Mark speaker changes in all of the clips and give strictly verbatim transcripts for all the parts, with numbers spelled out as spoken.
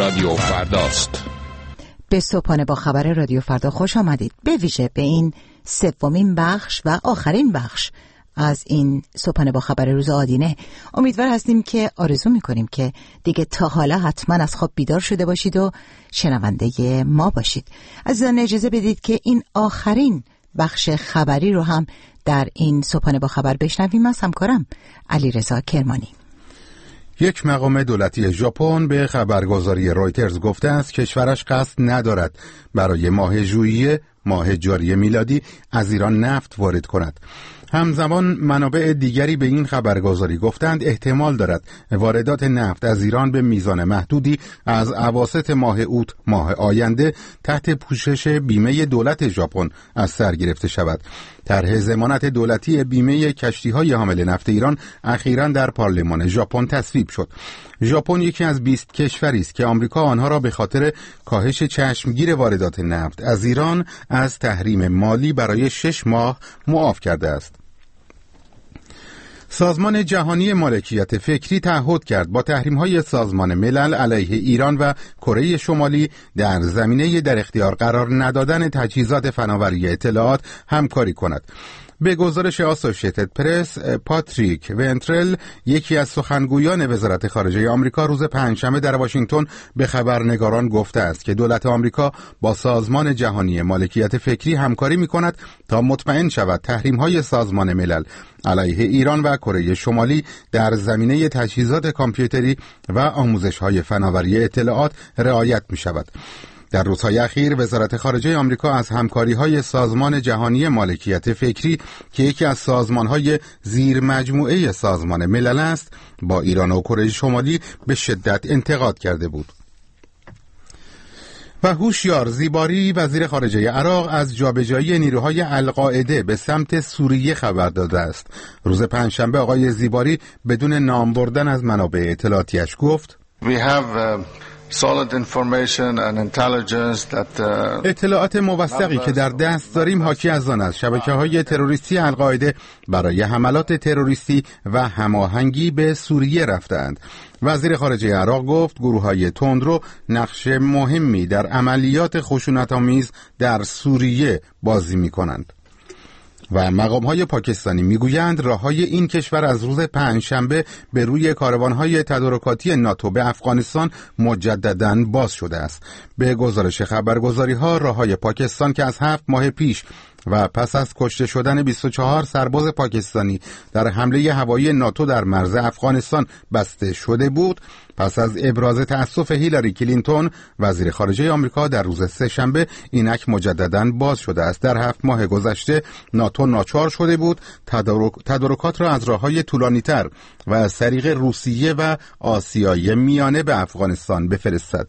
Speaker 1: رادیو فرداست.
Speaker 2: به صبحانه با خبر رادیو فردا خوش آمدید. به ویژه به این سومین بخش و آخرین بخش از این صبحانه با خبر روز آدینه. امیدوار هستیم که آرزو میکنیم که دیگه تا حالا حتما از خواب بیدار شده باشید و شنونده ما باشید. عزیزان اجازه بدید که این آخرین بخش خبری رو هم در این صبحانه با خبر بشنویم از همکارم علیرضا کرمانی.
Speaker 3: یک مقام دولتی ژاپن به خبرگزاری رویترز گفته است کشورش قصد ندارد برای ماه ژوئیه، ماه جاری میلادی، از ایران نفت وارد کند. همزمان منابع دیگری به این خبرگزاری گفتند احتمال دارد واردات نفت از ایران به میزان محدودی از اواسط ماه اوت ماه آینده تحت پوشش بیمه دولت ژاپن از سر گرفته شود. طرح ضمانت دولتی بیمه کشتی‌های حامل نفت ایران اخیراً در پارلمان ژاپن تصویب شد. ژاپن یکی از بیست کشوری است که آمریکا آنها را به خاطر کاهش چشمگیر واردات نفت از ایران از تحریم مالی برای شش ماه معاف کرده است. سازمان جهانی مالکیت فکری تعهد کرد با تحریم‌های سازمان ملل علیه ایران و کره شمالی در زمینه در اختیار قرار ندادن تجهیزات فناوری اطلاعات همکاری کند. به گزارش آسوشیتد پرس، پاتریک ونترل، یکی از سخنگویان وزارت خارجه آمریکا، روز پنجشنبه در واشنگتن به خبرنگاران گفته است که دولت آمریکا با سازمان جهانی مالکیت فکری همکاری می‌کند تا مطمئن شود تحریم‌های سازمان ملل علیه ایران و کره شمالی در زمینه تجهیزات کامپیوتری و آموزش‌های فناوری اطلاعات رعایت می‌شود. در روزهای اخیر وزارت خارجه آمریکا از همکاری‌های سازمان جهانی مالکیت فکری که یکی از سازمان‌های زیر مجموعه سازمان ملل است با ایران و کره شمالی به شدت انتقاد کرده بود. و هوشیار زیباری وزیر خارجه عراق از جابجایی نیروهای القاعده به سمت سوریه خبر داده است. روز پنجشنبه آقای زیباری بدون نام بردن از منابع اطلاعاتیش گفت
Speaker 4: We have uh... solid information and intelligence that uh,
Speaker 3: اطلاعات موثقی که در دست داریم حاکی از آن است شبکه‌های تروریستی القاعده برای حملات تروریستی و هماهنگی به سوریه رفتند. وزیر خارجه عراق گفت گروه‌های تندرو نقش مهمی در عملیات خشونت‌آمیز در سوریه بازی می‌کنند. و مقام‌های پاکستانی میگویند راه‌های این کشور از روز پنجشنبه به روی کاروان‌های تدارکاتی ناتو به افغانستان مجدداً باز شده است. به گزارش خبرگزاری‌ها راه‌های پاکستان که از هفت ماه پیش و پس از کشته شدن بیست و چهار سرباز پاکستانی در حمله هوایی ناتو در مرز افغانستان بسته شده بود، پس از ابراز تأسف هیلاری کلینتون وزیر خارجه آمریکا در روز سه‌شنبه اینک مجدداً باز شده است. در هفت ماه گذشته ناتو ناچار شده بود تدارک تدارکات را از راه‌های طولانی‌تر و از طریق روسیه و آسیای میانه به افغانستان بفرستد.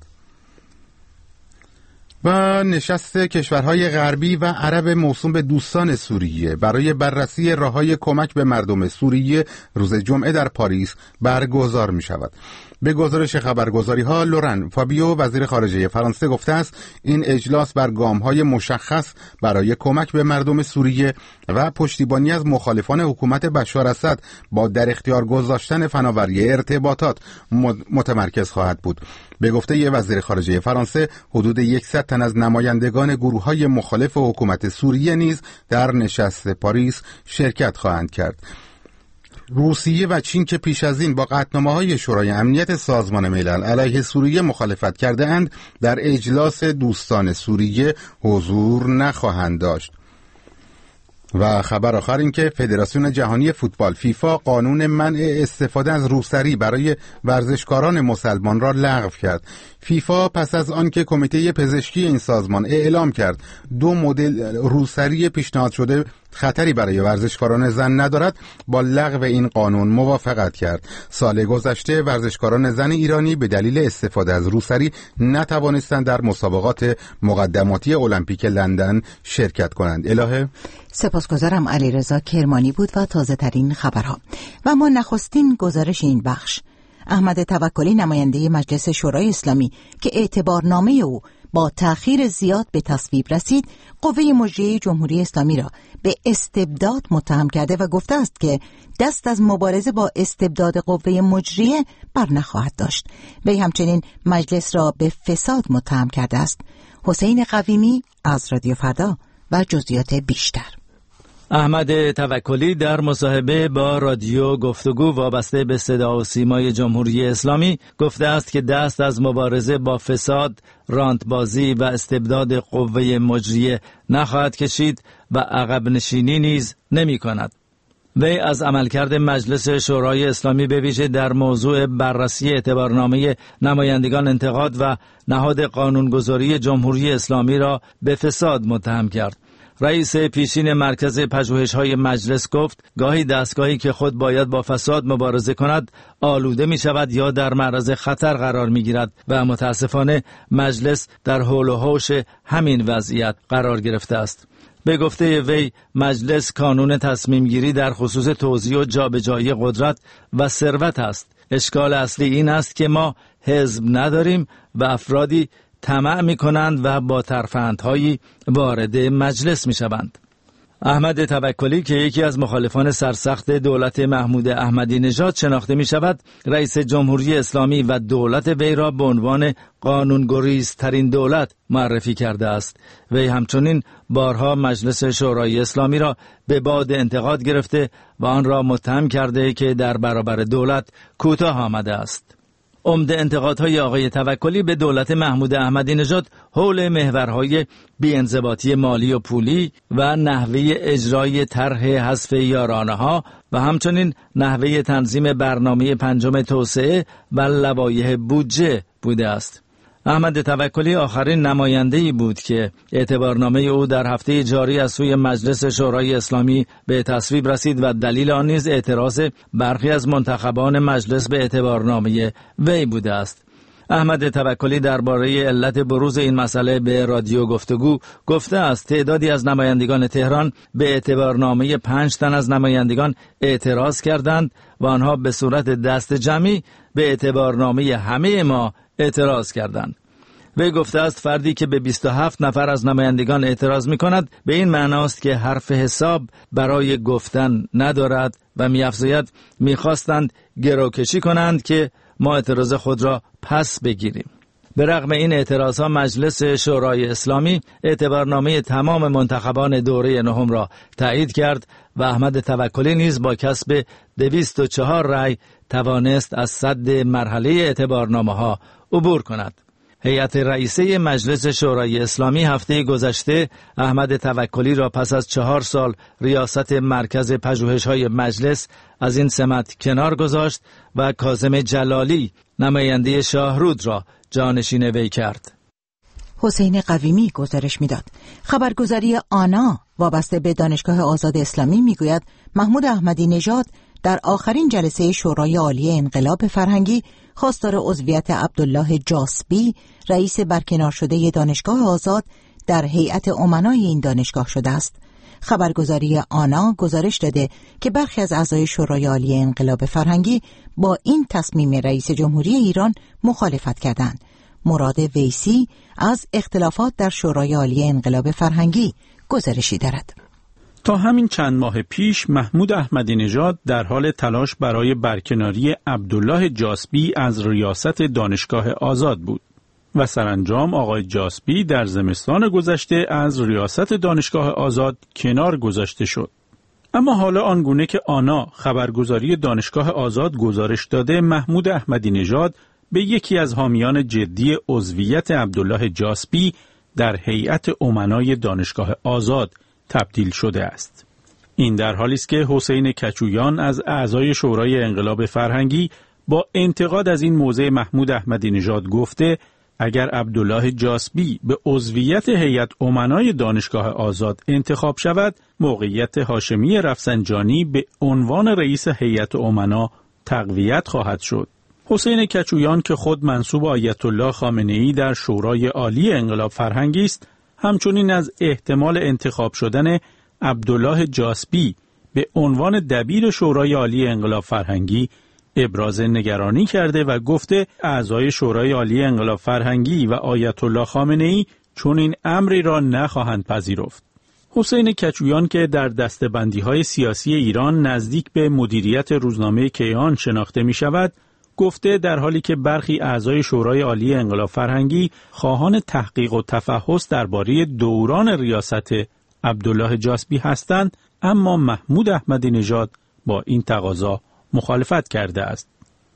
Speaker 3: و نشست کشورهای غربی و عرب موسوم به دوستان سوریه برای بررسی راه‌های کمک به مردم سوریه روز جمعه در پاریس برگزار می شود. به گزارش خبرگزاری‌ها لورن فابیو وزیر خارجه فرانسه گفته است این اجلاس بر گام‌های مشخص برای کمک به مردم سوریه و پشتیبانی از مخالفان حکومت بشار اسد با در اختیار گذاشتن فناوری ارتباطات متمرکز خواهد بود. به گفته وزیر خارجه فرانسه حدود صد تن از نمایندگان گروه‌های مخالف حکومت سوریه نیز در نشست پاریس شرکت خواهند کرد. روسیه و چین که پیش از این با قطعنامه‌های شورای امنیت سازمان ملل علیه سوریه مخالفت کرده اند در اجلاس دوستان سوریه حضور نخواهند داشت. و خبر آخر این که فدراسیون جهانی فوتبال فیفا قانون منع استفاده از روسری برای ورزشکاران مسلمان را لغو کرد. فیفا پس از آنکه کمیته پزشکی این سازمان اعلام کرد دو مدل روسری پیشنهاد شده خطری برای ورزشکاران زن ندارد، با لغو این قانون موافقت کرد. سال گذشته ورزشکاران زن ایرانی به دلیل استفاده از روسری نتوانستند در مسابقات مقدماتی المپیک لندن شرکت کنند. الهه
Speaker 2: سپاسگزارم. علیرضا کرمانی بود و تازه ترین خبرها. و ما نخستین گزارش این بخش. احمد توکلی نماینده مجلس شورای اسلامی که اعتبارنامه او با تأخیر زیاد به تصویب رسید، قوه مجریه جمهوری اسلامی را به استبداد متهم کرده و گفته است که دست از مبارزه با استبداد قوه مجریه بر نخواهد داشت. وی همچنین مجلس را به فساد متهم کرده است. حسین قویمی از رادیو فردا و جزئیات بیشتر.
Speaker 1: احمد توکلی در مصاحبه با رادیو گفتگو وابسته به صدا و سیمای جمهوری اسلامی گفته است که دست از مبارزه با فساد، رانتبازی و استبداد قوه مجریه نخواهد کشید و عقب نشینی نیز نمی کند. وی از عملکرد مجلس شورای اسلامی به ویژه در موضوع بررسی اعتبارنامه نمایندگان انتقاد و نهاد قانونگذاری جمهوری اسلامی را به فساد متهم کرد. رئیس پیشین مرکز پژوهش‌های مجلس گفت گاهی دستگاهی که خود باید با فساد مبارزه کند آلوده می شود یا در معرض خطر قرار می گیرد و متاسفانه مجلس در حول و حوش همین وضعیت قرار گرفته است. به گفته وی مجلس کانون تصمیم گیری در خصوص توزیع و جابجایی قدرت و ثروت است. اشکال اصلی این است که ما حزب نداریم و افرادی طمع می کنند و با ترفندهایی وارد مجلس می شوند. احمد توکلی که یکی از مخالفان سرسخت دولت محمود احمدی نژاد شناخته می شود، رئیس جمهوری اسلامی و دولت وی را به عنوان قانونگریزترین دولت معرفی کرده است. وی همچنین بارها مجلس شورای اسلامی را به باد انتقاد گرفته و آن را متهم کرده که در برابر دولت کوتاه آمده است. عمده انتقادهای آقای توکلی به دولت محمود احمدی نژاد حول محورهای بی‌انضباطی مالی و پولی و نحوه اجرای طرح حذف یارانه‌ها و همچنین نحوه تنظیم برنامه پنجم توسعه و لوایح بودجه بوده است. احمد توکلی آخرین نماینده‌ای بود که اعتبارنامه او در هفته جاری از سوی مجلس شورای اسلامی به تصویب رسید و دلیل آن نیز اعتراض برخی از منتخبان مجلس به اعتبارنامه وی بوده است. احمد توکلی درباره علت بروز این مسئله به رادیو گفتگو گفته است تعدادی از نمایندگان تهران به اعتبارنامه پنج تن از نمایندگان اعتراض کردند و آنها به صورت دست جمعی به اعتبارنامه همه ما اعتراض کردند. وی گفته است فردی که به بیست و هفت نفر از نمایندگان اعتراض می کند به این معناست که حرف حساب برای گفتن ندارد و می افزاید می خواستند گروکشی کنند که ما اعتراض خود را پس بگیریم. به رغم این اعتراضها مجلس شورای اسلامی اعتبارنامه تمام منتخبان دوره نهم را تایید کرد و احمد توکلی نیز با کسب دویست و چهار رأی توانست از سد مرحله اعتبارنامه ها عبور کند. هیئت رئیسه مجلس شورای اسلامی هفته گذشته احمد توکلی را پس از چهار سال ریاست مرکز پژوهش‌های مجلس از این سمت کنار گذاشت و کاظم جلالی نماینده شاهرود را جانشین وی کرد.
Speaker 2: حسین قویمی گزارش میداد. خبرگزاری آنا وابسته به دانشگاه آزاد اسلامی میگوید محمود احمدی نژاد در آخرین جلسه شورای عالی انقلاب فرهنگی خواستار عضویت عبدالله جاسبی رئیس برکنار شده دانشگاه آزاد در هیئت امنای این دانشگاه شده است. خبرگزاری آنا گزارش داده که برخی از اعضای شورای عالی انقلاب فرهنگی با این تصمیم رئیس جمهوری ایران مخالفت کردند. مراد ویسی از اختلافات در شورای عالی انقلاب فرهنگی گزارشی دارد.
Speaker 5: تا همین چند ماه پیش محمود احمدی نژاد در حال تلاش برای برکناری عبدالله جاسبی از ریاست دانشگاه آزاد بود و سرانجام آقای جاسبی در زمستان گذشته از ریاست دانشگاه آزاد کنار گذاشته شد. اما حالا آنگونه که آنا خبرگزاری دانشگاه آزاد گزارش داده محمود احمدی نژاد به یکی از حامیان جدی عضویت عبدالله جاسبی در هیئت امنای دانشگاه آزاد تبدیل شده است. این در حالی است که حسین کچویان از اعضای شورای انقلاب فرهنگی با انتقاد از این موضع محمود احمدی نژاد گفته اگر عبدالله جاسبی به عضویت هیئت امنای دانشگاه آزاد انتخاب شود موقعیت هاشمی رفسنجانی به عنوان رئیس هیئت امنا تقویت خواهد شد. حسین کچویان که خود منسوب آیت الله خامنه‌ای در شورای عالی انقلاب فرهنگی است همچنین از احتمال انتخاب شدن عبدالله جاسبی به عنوان دبیر شورای عالی انقلاب فرهنگی ابراز نگرانی کرده و گفته اعضای شورای عالی انقلاب فرهنگی و آیت الله خامنه‌ای چون این امری را نخواهند پذیرفت. حسین کچویان که در دسته‌بندی‌های سیاسی ایران نزدیک به مدیریت روزنامه کیهان شناخته می‌شود، گفته در حالی که برخی اعضای شورای عالی انقلاب فرهنگی خواهان تحقیق و تفحص درباره دوران ریاست عبدالله جاسبی هستند، اما محمود احمدی نژاد با این تقاضا مخالفت کرده است.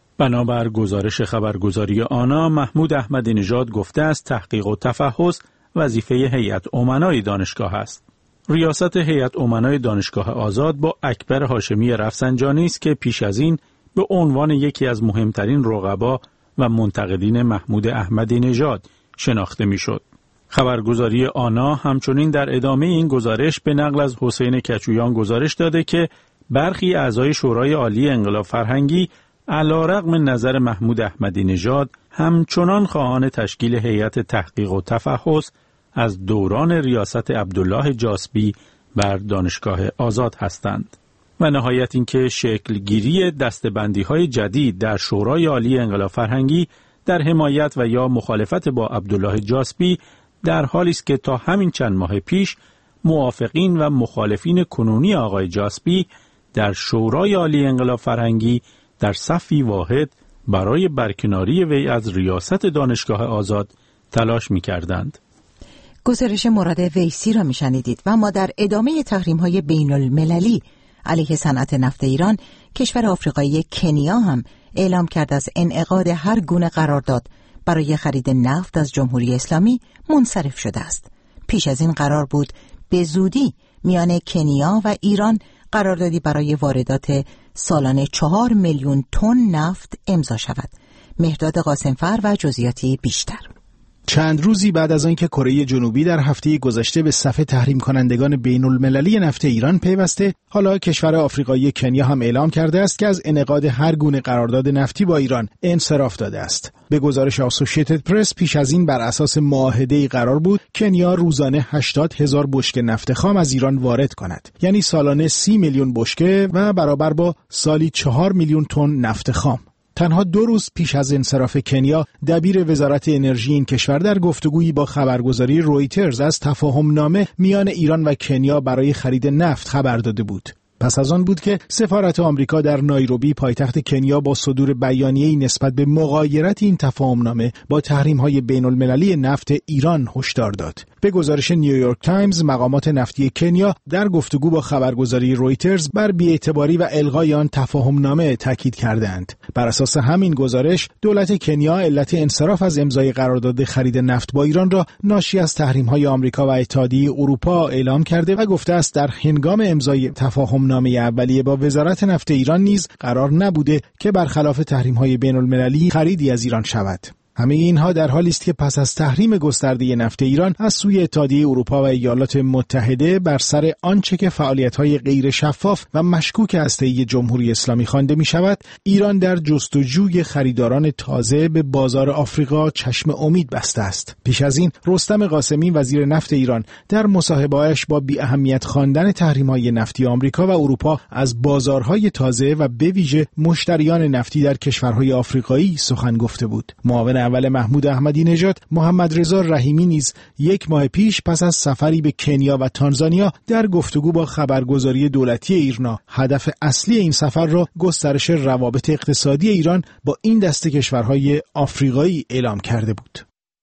Speaker 5: بنابر گزارش خبرگزاری آنا، محمود احمدی نژاد گفته است تحقیق و تفحص وظیفه هیئت امنای دانشگاه است. ریاست هیئت امنای دانشگاه آزاد با اکبر هاشمی رفسنجانی است که پیش از این به عنوان یکی از مهمترین رقبا و منتقدین محمود احمدی نژاد شناخته میشد. خبرگزاری آنا همچنین در ادامه این گزارش به نقل از حسین کچویان گزارش داده که برخی اعضای شورای عالی انقلاب فرهنگی علیرغم نظر محمود احمدی نژاد همچنان خواهان تشکیل هیئت تحقیق و تفحص از دوران ریاست عبدالله جاسبی بر دانشگاه آزاد هستند. و نهایت اینکه شکلگیری دسته‌بندی‌های جدید در شورای عالی انقلاب فرهنگی در حمایت و یا مخالفت با عبدالله جاسبی در حالی است که تا همین چند ماه پیش موافقین و مخالفین کنونی آقای جاسبی در شورای عالی انقلاب فرهنگی در صفی واحد برای برکناری وی از ریاست دانشگاه آزاد تلاش می‌کردند.
Speaker 2: گزارش مراد ویسی را می‌شنیدید و ما در ادامه تحریم‌های بین‌المللی علیه صنعت نفت ایران، کشور آفریقایی کنیا هم اعلام کرد از انعقاد هر گونه قرارداد برای خرید نفت از جمهوری اسلامی منصرف شده است. پیش از این قرار بود به زودی میان کنیا و ایران قراردادی برای واردات سالانه چهار میلیون تن نفت امضا شود. مهرداد قاسمفر و جزئیاتی بیشتر.
Speaker 6: چند روزی بعد از آنکه کره جنوبی در هفته گذشته به صف تحریم کنندگان بین المللی نفت ایران پیوسته، حالا کشور آفریقایی کنیا هم اعلام کرده است که از انعقاد هر گونه قرارداد نفتی با ایران انصراف داده است. به گزارش آسوشییتد پرس، پیش از این بر اساس معاهده‌ای قرار بود کنیا روزانه هشتاد هزار بشکه نفت خام از ایران وارد کند، یعنی سالانه سی میلیون بشکه و برابر با سالی چهار میلیون تن نفت خام. تنها دو روز پیش از انصراف کنیا، دبیر وزارت انرژی این کشور در گفتگویی با خبرگزاری رویترز از تفاهم نامه میان ایران و کنیا برای خرید نفت خبر داده بود. پس از آن بود که سفارت آمریکا در نایروبی پایتخت کنیا با صدور بیانیه‌ای نسبت به مغایرت این تفاهم‌نامه با تحریم‌های بین‌المللی نفت ایران هشدار داد. به گزارش نیویورک تایمز، مقامات نفتی کنیا در گفتگو با خبرگزاری رویترز بر بی‌اعتباری و الغای آن تفاهم‌نامه تاکید کردند. بر اساس همین گزارش، دولت کنیا علت انصراف از امضای قرارداد خرید نفت با ایران را ناشی از تحریم‌های آمریکا و اتحادیه اروپا اعلام کرده و گفته است در هنگام امضای تفاهم‌نامه اولیه با وزارت نفت ایران نیز قرار نبوده که برخلاف تحریم‌های بین‌المللی خریدی از ایران شود. همه اینها در حالی است که پس از تحریم گسترده نفت ایران از سوی اتحادیه اروپا و ایالات متحده بر سر آنچه که فعالیت‌های غیر شفاف و مشکوک هسته‌ای جمهوری اسلامی خوانده می‌شود، ایران در جستجوی خریداران تازه به بازار آفریقا چشم امید بسته است. پیش از این رستم قاسمی وزیر نفت ایران در مصاحبه‌اش با بی اهمیت خواندن تحریم‌های نفتی آمریکا و اروپا از بازارهای تازه و به ویژه مشتریان نفتی در کشورهای آفریقایی سخن گفته بود. معاون اول محمود احمدی نژاد، محمد رضا رحیمی نیز یک ماه پیش پس از سفری به کنیا و تانزانیا در گفتگو با خبرگزاری دولتی ایرنا هدف اصلی این سفر را گسترش روابط اقتصادی ایران با این دسته کشورهای آفریقایی اعلام کرده بود.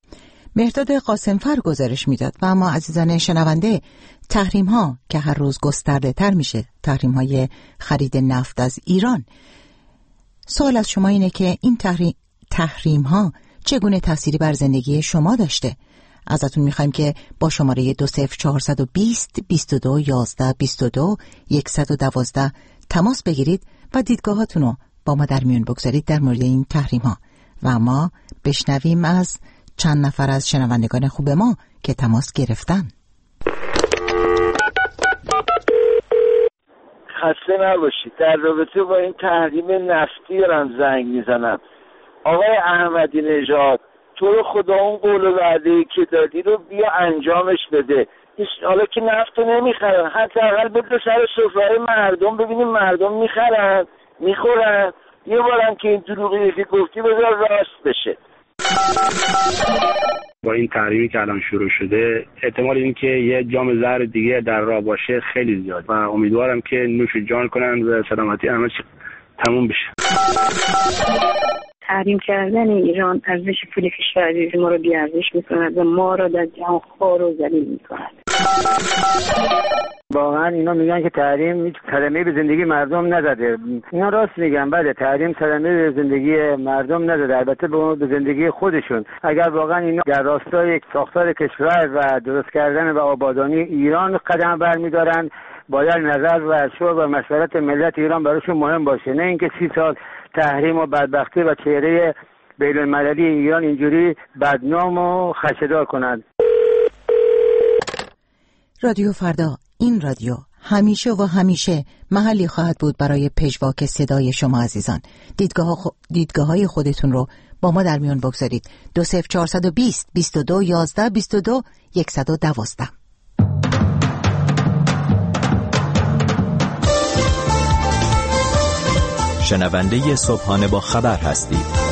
Speaker 2: مهرداد قاسمفر گزارش میداد. و اما عزیزان شنونده، تحریم ها که هر روز گسترده تر میشه، تحریم های خرید نفت از ایران، سوال از شما اینه که این تحریم تحریم ها چگونه تأثیری بر زندگی شما داشته؟ ازتون میخوایم که با شماره دو صفر چهارصد و بیست بیست و دو یازده بیست و دو صد و دوازده تماس بگیرید و دیدگاهاتون رو با ما در میون بگذارید در مورد این تحریم ها. و ما بشنویم از چند نفر از شنوندگان خوب ما که تماس گرفتن.
Speaker 7: خسته نباشید. در رابطه با این تحریم نفتی دارم زنگ میزنم. آقای احمدی نژاد، تو رو خدا اون قول و وعده‌ای که دادی رو بیا انجامش بده. حالا که نفت رو نمیخرن، حداقل بده سر سفره مردم، ببینیم مردم میخرن میخورن. یه بارم که این دروغی که گفتی بذار راست بشه.
Speaker 8: با این تحریمی که الان شروع شده احتمال این که یه جام زهر دیگه در راه باشه خیلی زیاد و امیدوارم که نوش جان کنن و سلامتی همه چی تموم بشه.
Speaker 9: تحریم کردن ایران ارزش پول کشور عزیز ما رو بی‌ارزش می‌کند و ما را در جهان خوار و ذلیل می‌کند.
Speaker 10: واقعا اینا میگن که تحریم هیچ صدمه‌ای به زندگی مردم نزده. اینا راست میگن، بله تحریم صدمه‌ای به زندگی مردم نزده، البته به به زندگی خودشون. اگر واقعا اینا در راستای ساختار کشور و درست کردن و آبادانی ایران قدم برمی‌دارن، باید نظر و شور و مشورت ملت ایران براشون مهم باشه، نه اینکه سی سال تحریم و بدبختی و چهره بین‌المللی ایران اینجوری بدنام و خشه‌دار کنند.
Speaker 2: رادیو فردا، این رادیو همیشه و همیشه محلی خواهد بود برای پژواک صدای شما عزیزان. دیدگاه خو... دیدگاه های خودتون رو با ما در میان بگذارید. دو صفر چهارصد و بیست بیست و دو یازده بیست و دو صد و دوازده.
Speaker 11: شنونده صبحانه با خبر هستید.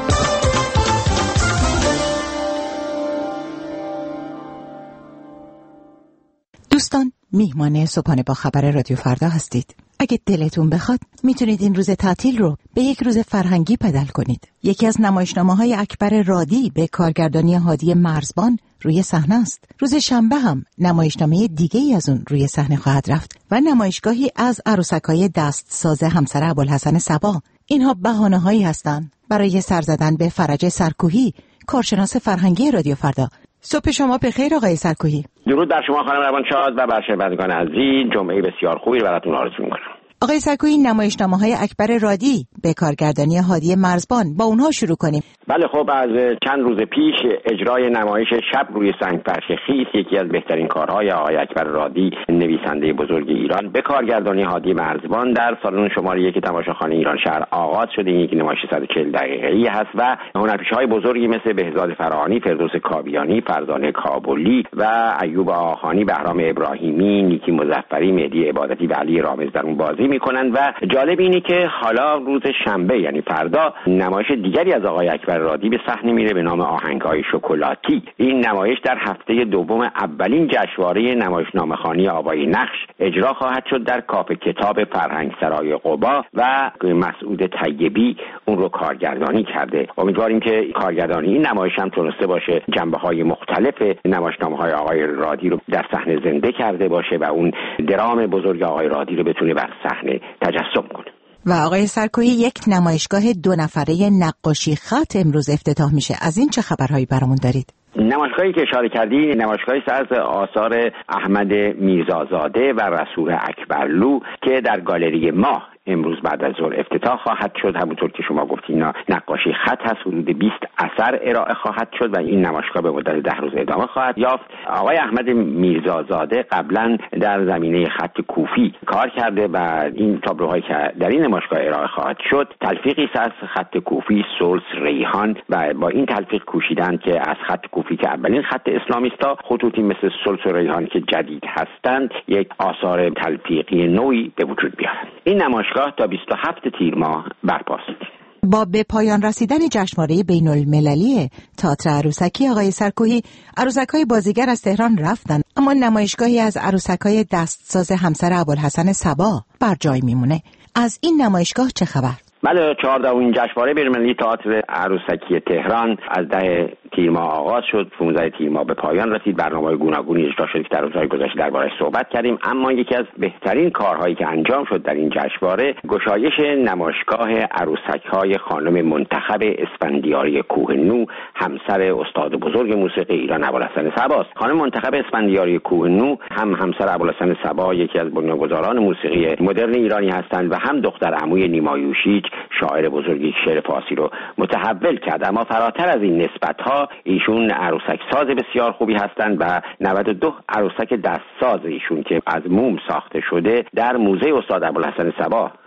Speaker 2: دوستان، میهمان صبحانه با خبر رادیو فردا هستید. اگه دلتون بخواد میتونید این روز تعطیل رو به یک روز فرهنگی بدل کنید. یکی از نمایشنامه‌های اکبر رادی به کارگردانی هادی مرزبان روی صحنه است. روز شنبه هم نمایشنامه دیگه‌ای از اون روی صحنه خواهد رفت و نمایشگاهی از عروسک‌های دستساز همسر ابوالحسن صبا. اینها بهانه‌هایی هستند برای سر زدن به فرج سرکوهی، کارشناس فرهنگی رادیو فردا. صبح شما بخیر آقای سرکوهی.
Speaker 12: درود بر شما خانم روانشاد و بر شنوندگان عزیز. جمعه بسیار خوبی براتون آرزو می‌کنم.
Speaker 2: آقای سرکوهی، نمایشنامه‌های اکبر رادی به کارگردانی هادی مرزبان، با اونها شروع کنیم.
Speaker 12: بله خب، از چند روز پیش اجرای نمایش شب روی سنگ فرش خیس، یکی از بهترین کارهای آقای اکبر رادی نویسنده بزرگ ایران، به کارگردانی هادی مرزبان در سالن شماره یک تماشاخانه ایران شهر آغاز شده. این یک نمایش صد و چهل دقیقه‌ای هست و هنرپیشه‌های بزرگی مثل بهزاد فراهانی، فردوس کاویانی، فرزانه کابلی و ایوب آخانی، بهرام ابراهیمی، نیکی مظفری، مهدی عبادتی و علی رامز در اون بازی میکنن. و جالب اینه که حالا روز شنبه یعنی فردا نمایش دیگری از آقای اکبر رادی به صحنه میره به نام آهنگ‌های شکلاتی. این نمایش در هفته دوم اولین جشنواره نمایشنامه‌خوانی آوای نقش اجرا خواهد شد در کاف کتاب فرهنگ سرای قبا و مسعود طیبی اون رو کارگردانی کرده. امیدواریم که کارگردانی این نمایش هم تونسته باشه جنبه‌های مختلف نمایشنامه‌های آقای رادی رو در صحنه زنده کرده باشه و اون درام بزرگ آقای رادی رو بتونه بر صحنه تجسم کنه.
Speaker 2: و آقای سرکوهی، یک نمایشگاه دو نفره نقاشی خط امروز افتتاح میشه. از این چه خبرهایی برامون دارید؟
Speaker 12: نمایشگاهی که اشاره کردی نمایشگاهی از آثار احمد میرزازاده و رسول اکبرلو که در گالری ماه امروز بعد از ظهر افتتاح خواهد شد. همونطور که شما گفتین نقاشی خط هست، حدود بیست اثر ارائه خواهد شد و این نمایشگاه به مدت ده روز ادامه خواهد یافت. آقای احمد میرزازاده قبلا در زمینه خط کوفی کار کرده و این تابلوهایی که در این نمایشگاه ارائه خواهد شد تلفیقی است از خط کوفی، سلس، ریحان و با این تلفیق کوشیدن که از خط کوفی که اولین خط اسلامی است، خطوطی مثل سلس و ریحان که جدید هستند یک آثار تلفیقی نوعی به وجود بیارند. این نمایشگاه تا بیست و هفتم تیر ماه برپاست.
Speaker 2: با به پایان رسیدن جشنواره بین المللی تئاتر عروسکی آقای سرکوهی، عروسک‌های بازیگر از تهران رفتن، اما نمایشگاهی از عروسک‌های دستساز همسر ابوالحسن صبا بر جای میمونه. از این نمایشگاه چه خبر؟
Speaker 12: بله، چهاردهمین جشنواره بین‌المللی تئاتر عروسکی تهران از ده تیر ماه آغاز شد، پانزده تیر ماه به پایان رسید. برنامه‌های گوناگونی اجرا شد که در روزهای گذشته درباره‌اش صحبت کردیم، اما یکی از بهترین کارهایی که انجام شد در این جشنواره گشایش نمایشگاه عروسک‌های خانم منتخب اسفندیاری کوهنو، همسر استاد بزرگ موسیقی ایران ابوالحسن صبا است. خانم منتخب اسفندیاری کوهنو هم همسر ابوالحسن صبا، یکی از بنیانگذاران موسیقی مدرن ایرانی هستند و هم دختر عموی نیما یوشیج، شاعر بزرگی شعر فارسی رو متحول کرد. اما فراتر از این نسبت‌ها ایشون عروسک ساز بسیار خوبی هستند و نود و دو عروسک دستساز ایشون که از موم ساخته شده در موزه استاد ابوالحسن صبا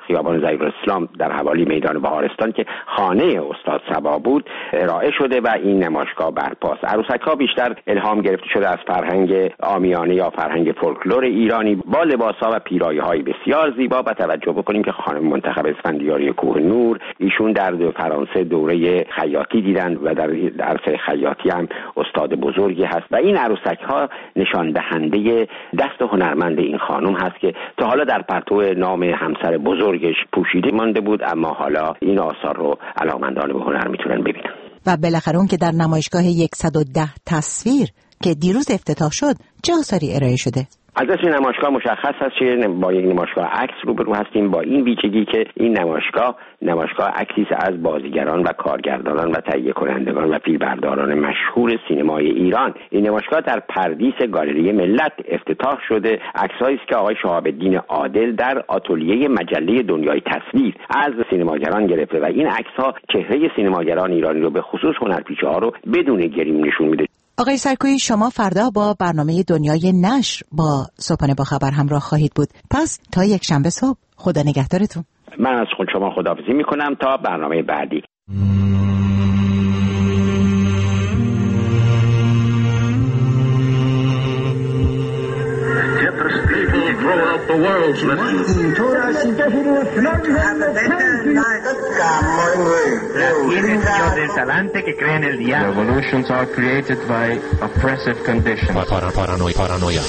Speaker 12: خیابان ظهیرالاسلام در حوالی میدان بهارستان که خانه استاد صبا بود ارائه شده و این نمایشگاه برپاست. عروسک‌ها بیشتر الهام گرفته شده از فرهنگ عامیانه یا فرهنگ فولکلور ایرانی با لباس‌ها و پیرایه‌های بسیار زیبا. و توجه بکنیم که خانم منتخب اسفندیاری کوهنور ایشون در فرانسه دوره خیاطی دیدن و در درس خیاطی هم استاد بزرگی هست و این عروسک‌ها نشان دهنده دست هنرمند این خانم هست که تا حالا در پرتو نام همسر بزرگش پوشیده مانده بود، اما حالا این آثار رو علاقه‌مندان به هنر میتونن ببینن.
Speaker 2: و بالاخره اون که در نمایشگاه صد و ده تصویر که دیروز افتتاح شد چه آثاری ارائه شده؟
Speaker 12: از این نمایشگاه مشخص هست که با یک نمایشگاه عکس روبرو هستیم، با این ویژگی که این نمایشگاه نمایشگاه عکسی از بازیگران و کارگردانان و تهیه کنندگان و فیلمبرداران مشهور سینمای ایران. این نمایشگاه در پردیس گالری ملت افتتاح شده. عکس‌هایی است که آقای شهاب الدین عادل در آتلیه مجله دنیای تصویر از سینماگران گرفته و این عکس‌ها چهره سینماگران ایرانی رو به خصوص هنرپیشه‌ها رو بدون گریم نشون میده.
Speaker 2: آقای سرکویی، شما فردا با برنامه دنیای نشر با صبحانه با خبر همراه خواهید بود. پس تا یک شنبه صبح خدا نگهدارتون.
Speaker 12: من از خود شما خداحافظی میکنم تا برنامه بعدی.
Speaker 13: Revolutions are created by oppressive conditions. Paranoia, paranoia.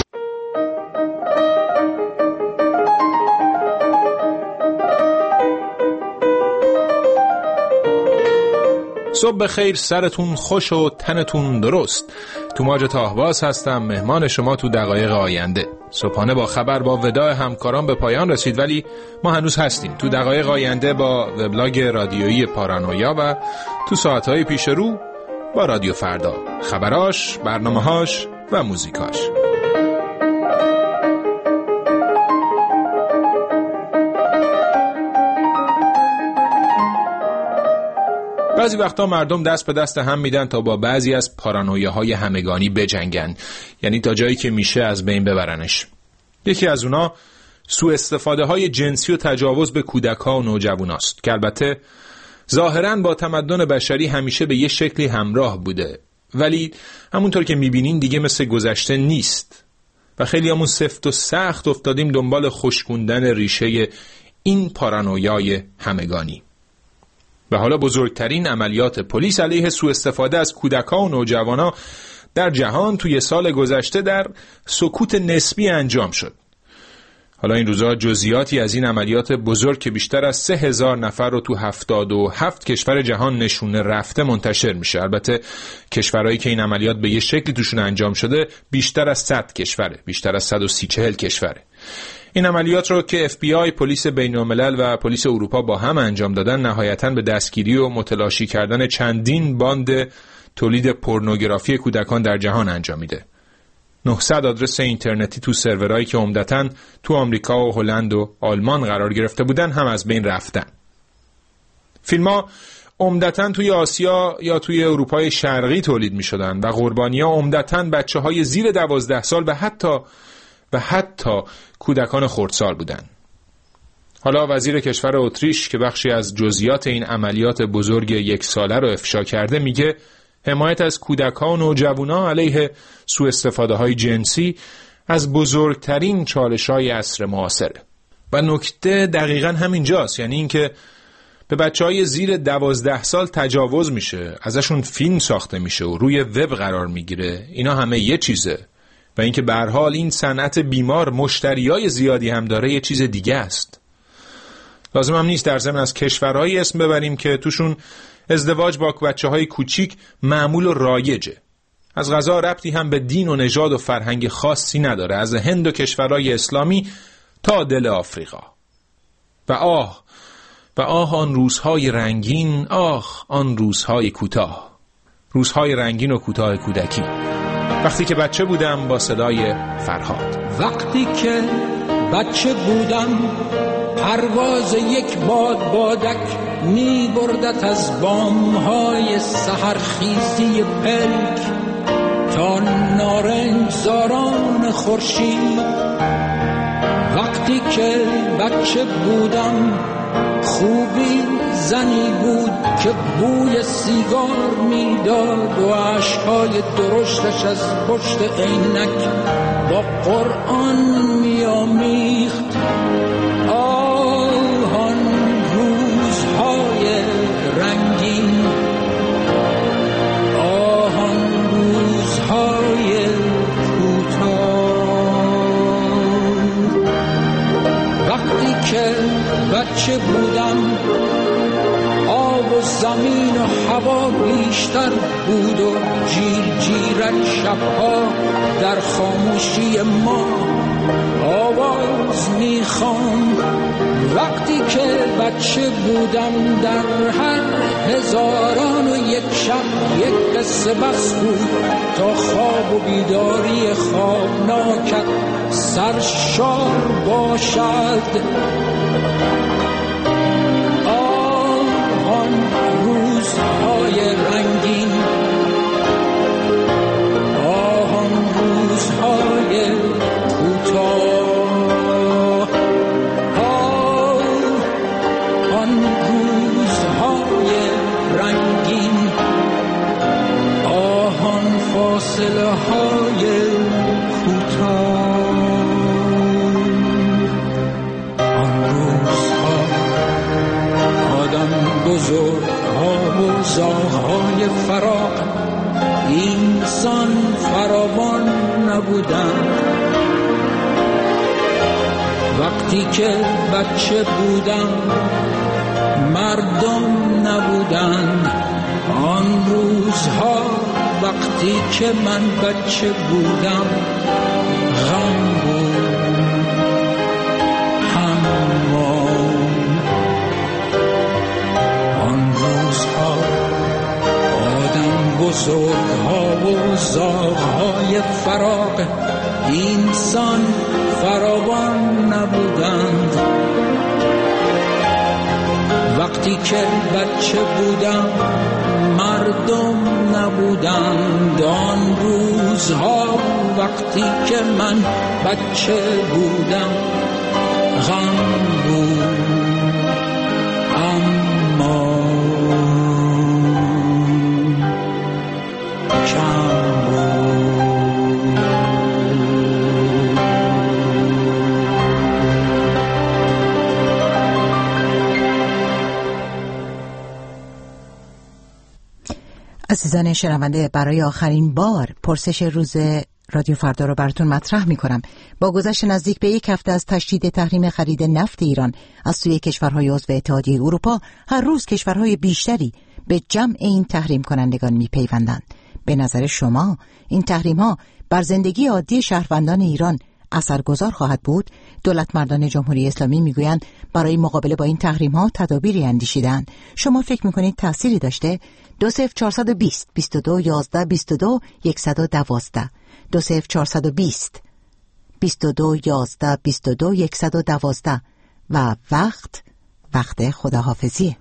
Speaker 14: صبح بخیر، سرتون خوش و تنتون درست. توماج تاهباز هستم، مهمان شما تو دقایق آینده. صبحانه با خبر با وداع همکاران به پایان رسید، ولی ما هنوز هستیم. تو دقایق آینده با وبلاگ رادیویی پارانویا و تو ساعتهای پیش رو با رادیو فردا، خبراش، برنامه‌هاش و موزیکاش. بعضی وقتا مردم دست به دست هم میدن تا با بعضی از پارانویاهای همگانی بجنگن، یعنی تا جایی که میشه از بین ببرنش. یکی از اونا سوء استفاده های جنسی و تجاوز به کودک‌ها و نوجواناست که البته ظاهراً با تمدن بشری همیشه به یه شکلی همراه بوده، ولی همونطور که میبینین دیگه مثل گذشته نیست و خیلی همون سفت و سخت افتادیم دنبال خشکوندن ریشه این پارانویای همگانی. و حالا بزرگترین عملیات پلیس علیه سوء استفاده از کودک‌ها و نوجوانا در جهان توی سال گذشته در سکوت نسبی انجام شد. حالا این روزها جزئیاتی از این عملیات بزرگ که بیشتر از سه هزار نفر رو تو هفتاد و هفت کشور جهان نشونه رفته منتشر میشه. البته کشورهایی که این عملیات به یه شکلی توشون انجام شده بیشتر از صد کشوره، بیشتر از صد و سی چهل کشوره. این عملیات رو که اف بی آی، پلیس بین‌الملل و پلیس اروپا با هم انجام دادن، نهایتاً به دستگیری و متلاشی کردن چندین باند تولید پورنوگرافی کودکان در جهان انجام میده. نهصد آدرس اینترنتی تو سرورایی که عمدتاً تو آمریکا و هلند و آلمان قرار گرفته بودن هم از بین رفتن. فیلم‌ها عمدتاً توی آسیا یا توی اروپای شرقی تولید می‌شدن و قربانی‌ها عمدتاً بچه‌های زیر دوازده سال و حتی و حتی کودکان خردسال بودند. حالا وزیر کشور اتریش که بخشی از جزئیات این عملیات بزرگ یک ساله رو افشا کرده میگه حمایت از کودکان و نوجوانان علیه سوء استفاده های جنسی از بزرگترین چالش‌های عصر معاصره. و نکته دقیقاً همینجاست، یعنی اینکه به بچه‌های زیر دوازده سال تجاوز میشه، ازشون فیلم ساخته میشه و روی وب قرار میگیره. اینا همه یه چیزه و اینکه به هر حال این صنعت بیمار مشتریای زیادی هم داره یه چیز دیگه است. لازم هم نیست در ضمن از کشورهایی اسم ببریم که توشون ازدواج با بچه‌های کوچیک معمول و رایجه. از قضا ربطی هم به دین و نژاد و فرهنگ خاصی نداره، از هند و کشورهای اسلامی تا دل آفریقا. و آه و آه آن روزهای رنگین، آه آن روزهای کوتاه، روزهای رنگین و کوتاه کودکی، وقتی که بچه بودم با صدای فرهاد.
Speaker 15: وقتی که بچه بودم پرواز یک باد بادک می بردت از بامهای سحرخیزی پلک تا نارنج زاران خورشید. وقتی که بچه بودم خوبی زنی بود که بوی سیگار میداد و عشقای درشتش از پشت عینک با قرآن میامیخت. آهان روزهای رنگین، آهان روزهای کوتاه. وقتی که بچه بودم آب و زمین و هوا بیشتر بود و جیر جیرک شبها در خاموشی ما آواز میخواند. وقتی که بچه بودم در هر هزاران و یک شب یک قصه بس بود تا خواب و بیداری خوابناکت سرشار باشد. آن روزهای رنگین، آن روزهای کوتاه، آن روزهای رنگین، آن فاصله های کوتاه، آن روزها آدم بزرگ ها و زاغ‌های فراق اینسان فراوان نبودند. وقتی که بچه بودم مردم نبودند. آن روزها وقتی که من بچه بودم غم بود. بزرگ‌ها و زاغ‌های فراق اینسان فراوان نبودند. وقتی که بچه بودم مردم نبودند. آن روزها وقتی که من بچه بودم غم بود. اما
Speaker 2: عزیزان شنونده، برای آخرین بار پرسش روز رادیو فردا رو براتون مطرح می کنم. با گذشت نزدیک به یک هفته از تشدید تحریم خرید نفت ایران از سوی کشورهای عضو اتحادیه اروپا، هر روز کشورهای بیشتری به جمع این تحریم کنندگان می پیوندند. به نظر شما این تحریم ها بر زندگی عادی شهروندان ایران اثرگذار خواهد بود؟ دولتمردان جمهوری اسلامی میگویند برای مقابله با این تحریم ها تدابیری اندیشیدند. شما فکر میکنید تأثیری داشته؟ دو صفر چهارصد و بیست بیست و دو یازده بیست و دو صفر یک دوازده دو صفر چهارصد و بیست بیست و دو یازده بیست و دو صفر یک دوازده و وقت وقت خداحافظی.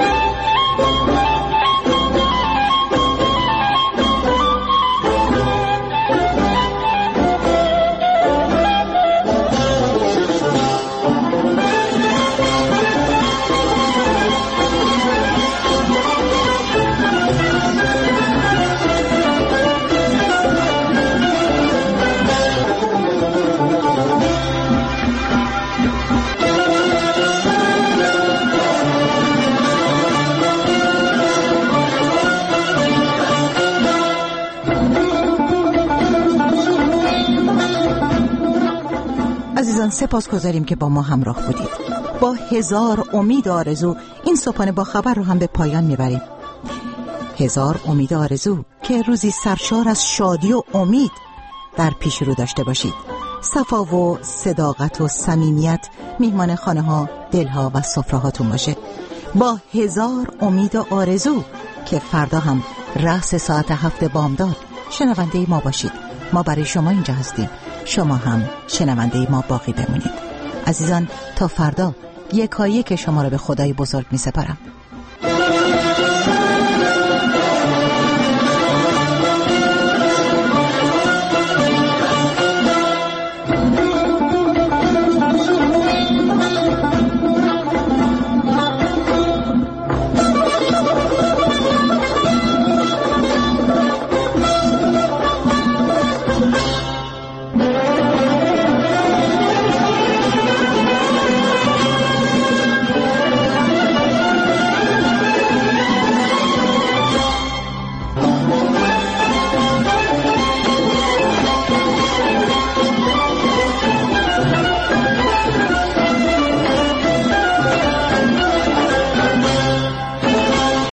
Speaker 2: عزیزان سپاسگزاریم که با ما همراه بودید. با هزار امید آرزو این صبحانه با خبر رو هم به پایان میبریم. هزار امید آرزو که روزی سرشار از شادی و امید در پیش رو داشته باشید. صفا و صداقت و صمیمیت میهمان خانه ها، دل ها و سفره هاتون باشه. با هزار امید و آرزو که فردا هم رأس ساعت هفت بامداد شنونده ما باشید. ما برای شما اینجا هستیم، شما هم شنونده ما باقی بمونید. عزیزان تا فردا یکایک شما را به خدای بزرگ می سپارم.